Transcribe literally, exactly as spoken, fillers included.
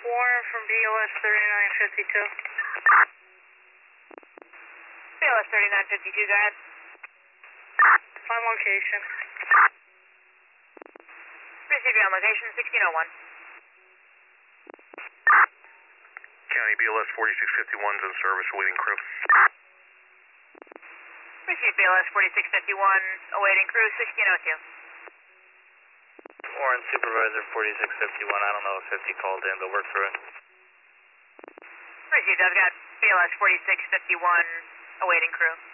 Warren from B O S thirty-nine fifty-two. B O S thirty-nine fifty-two, go ahead. On location. Receive you on location, sixteen oh one. County B L S forty-six fifty-one's in service, awaiting crew. Receive B L S forty-six fifty-one, awaiting crew, sixteen oh two. Warren Supervisor forty-six fifty-one, I don't know if fifty called in, but work through it. Received, I've got B L S forty-six fifty-one, awaiting crew.